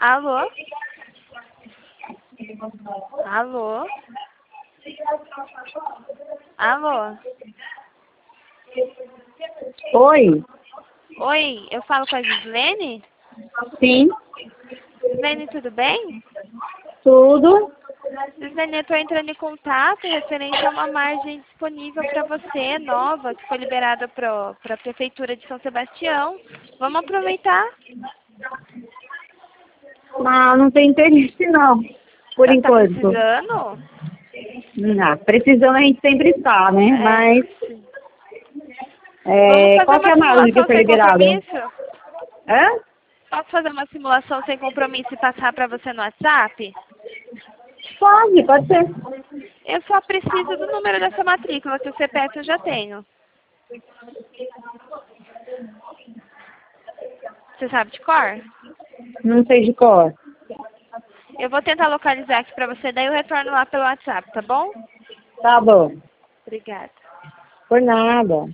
Alô? Alô? Alô? Oi, Oi, eu falo com a Gislene? sim, Gislene, tudo bem? tudo. Gislene, eu estou entrando em contato referente a uma margem disponível para você, nova, que foi liberada para a Prefeitura de São Sebastião. Vamos aproveitar? Mas não tem interesse não, por Tá enquanto. precisando? Não, precisando a gente sempre está, né? Mas Vamos fazer qual que é uma a margem que simulação foi sem liberada? compromisso? Hã? Posso fazer uma simulação sem compromisso e passar para você no WhatsApp? Pode ser. Eu só preciso do número dessa matrícula, que o CPF eu já tenho. Você sabe de cor? Não sei de cor. Eu vou tentar localizar aqui pra você, daí eu retorno lá pelo WhatsApp, tá bom? Tá bom. Obrigada. Por nada.